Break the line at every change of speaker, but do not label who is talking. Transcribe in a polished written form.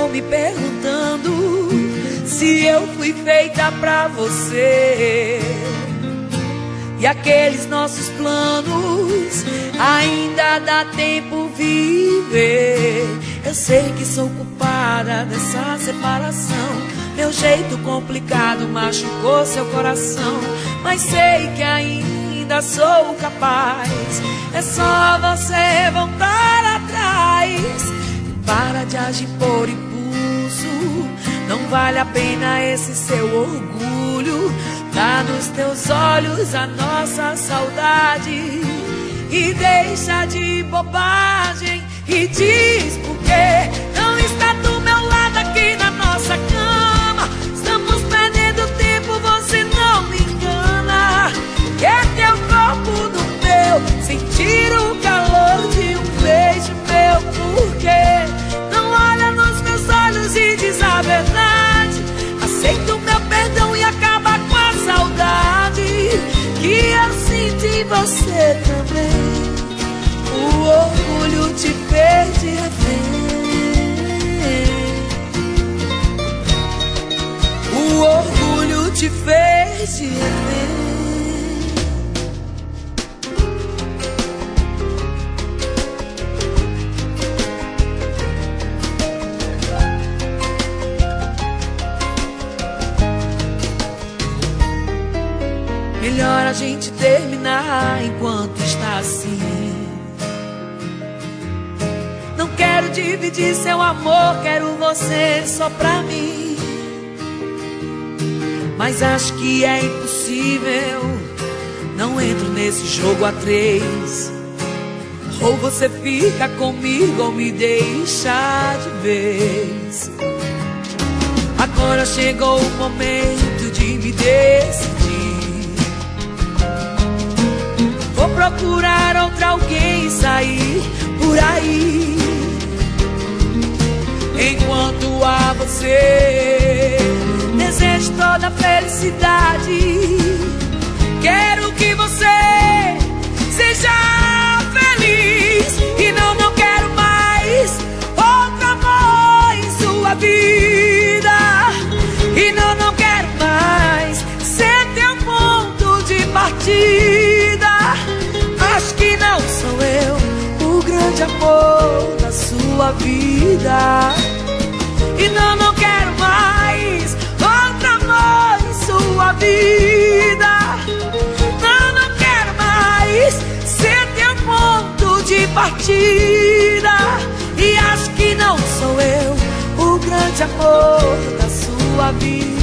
tô me perguntando se eu fui feita pra você. E aqueles nossos planos ainda dá tempo viver. Eu sei que sou culpada dessa separação. Meu jeito complicado machucou seu coração, mas sei que ainda sou capaz. É só você voltar atrás. Para de agir por impulso. Não vale a pena esse seu orgulho. Tá nos teus olhos a nossa saudade. E deixa de bobagem e diz por que não está do meu lado aqui na nossa cama. Estamos perdendo tempo, você não me engana. Quer teu corpo no meu, sentir o calor de um beijo meu. Por quê? Não olha nos meus olhos e diz a verdade. Aceita o meu perdão e acaba com a saudade que eu sinto em você também. O orgulho te fez de refém. O orgulho te fez de refém. Melhor a gente terminar enquanto está assim. Não quero dividir seu amor, quero você só pra mim. Mas acho que é impossível, não entro nesse jogo a três. Ou você fica comigo ou me deixa de vez. Agora chegou o momento de me decidir. Vou procurar outra alguém e sair por aí. Enquanto a você desejo toda a felicidade. Quero que você seja feliz. E não quero mais outro amor em sua vida. E não quero mais ser teu ponto de partida. Acho que não sou eu o grande amor da sua vida. E não quero mais outro amor em sua vida. Não quero mais ser teu ponto de partida. E acho que não sou eu o grande amor da sua vida.